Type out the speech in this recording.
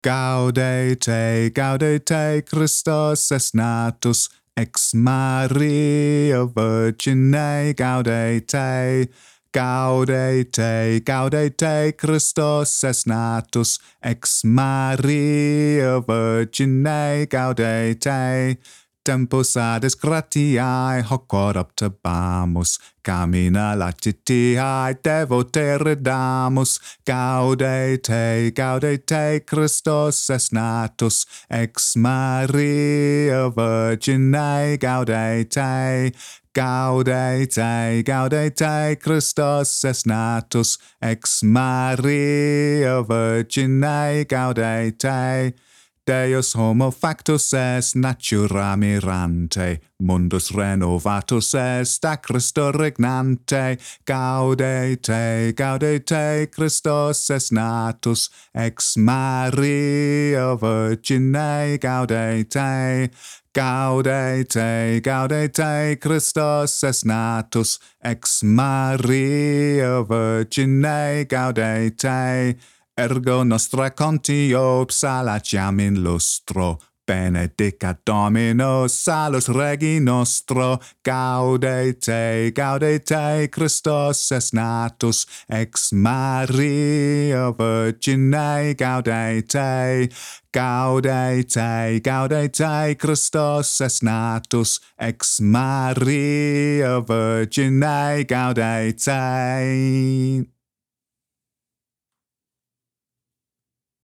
Gaudete, Christus es natus, ex Maria Virgine, gaudete. Gaudete, Christus es natus, ex Maria Virgine, gaudete. Tempus adis gratiae hoc corruptabamus, camina latitiae devotere damus. Gaudete, Christus es natus, ex Maria Virgine, gaudete. Gaudete, Christus es natus, ex Maria Virgine, gaudete. Deus homo factus est natura mirante, mundus renovatus est a Christo regnante. Gaudete, Christus es natus, ex Maria Virgine, gaudete. Gaudete, Christus es natus, ex Maria Virgine, gaudete. Ergo nostra contio psalatiam in lustro, benedicat Dominus salus Regi nostro. Gaudete, Christus es natus, ex Maria Virgine, gaudete. Gaudete, Christus es natus, ex Maria Virgine, gaudete.